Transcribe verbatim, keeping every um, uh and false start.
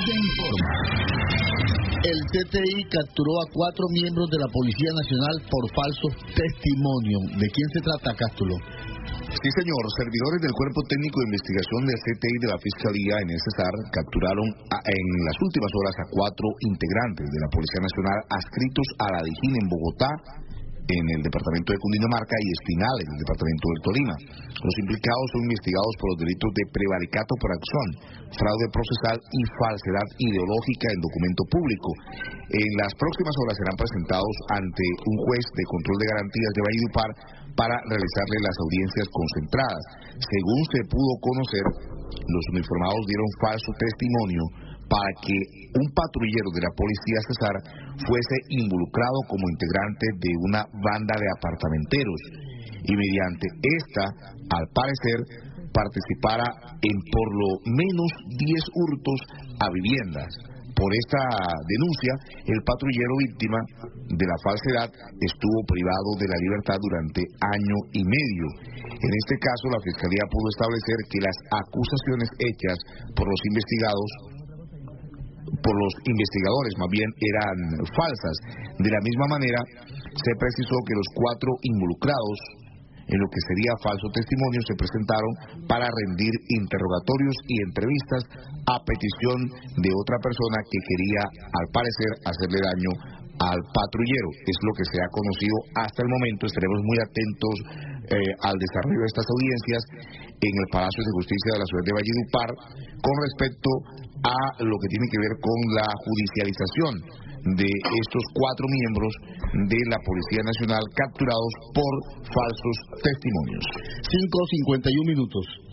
Ella informa. El C T I capturó a cuatro miembros de la Policía Nacional por falso testimonio. ¿De quién se trata, Cástulo? Sí, señor. Servidores del Cuerpo Técnico de Investigación del C T I de la Fiscalía en el Cesar capturaron a, en las últimas horas a cuatro integrantes de la Policía Nacional adscritos a la DIJÍN en Bogotá, en el departamento de Cundinamarca, y Espinal, en el departamento del Tolima. Los implicados son investigados por los delitos de prevaricato por acción, fraude procesal y falsedad ideológica en documento público. En las próximas horas serán presentados ante un juez de control de garantías de Valledupar para realizarle las audiencias concentradas. Según se pudo conocer, los uniformados dieron falso testimonio para que un patrullero de la Policía Cesar fuese involucrado como integrante de una banda de apartamenteros y mediante esta, al parecer, participara en por lo menos diez hurtos a viviendas. Por esta denuncia, el patrullero víctima de la falsedad estuvo privado de la libertad durante año y medio. En este caso, la Fiscalía pudo establecer que las acusaciones hechas por los investigados por los investigadores más bien eran falsas. De la misma manera, se precisó que los cuatro involucrados en lo que sería falso testimonio se presentaron para rendir interrogatorios y entrevistas a petición de otra persona que quería, al parecer, hacerle daño al patrullero. Es lo que se ha conocido hasta el momento. Estaremos muy atentos eh, al desarrollo de estas audiencias en el Palacio de Justicia de la ciudad de Valledupar con respecto a lo que tiene que ver con la judicialización de estos cuatro miembros de la Policía Nacional capturados por falsos testimonios. cinco cincuenta y un minutos.